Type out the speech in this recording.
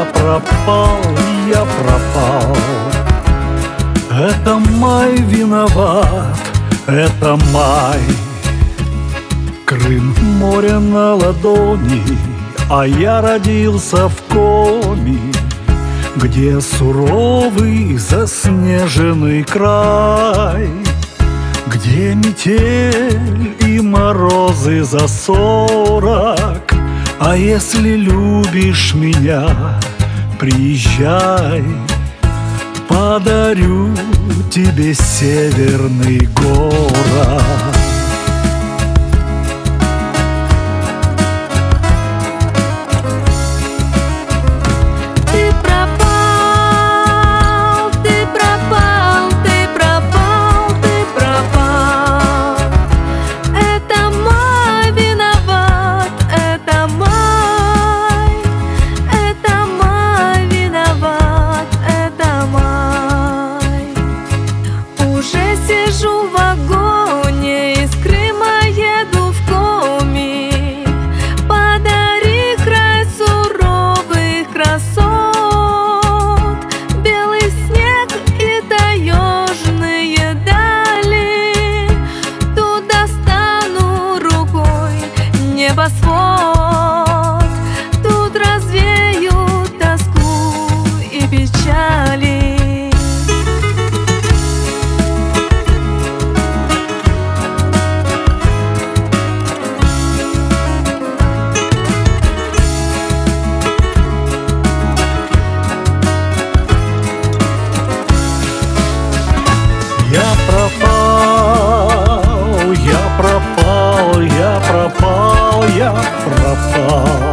пропал, я пропал. Это май виноват, это май. Крым, море на ладони, а я родился в Коми, где суровый заснеженный край, где метель и морозы за 40. А если любишь меня, приезжай, подарю тебе северный город. Сижу в вагоне, из Крыма еду в Коми. Подари край суровых красот, белый снег и таежные дали. Туда стану рукой небосвод, тут развею тоску и печали. Я пропал, я пропал, я пропал, я пропал.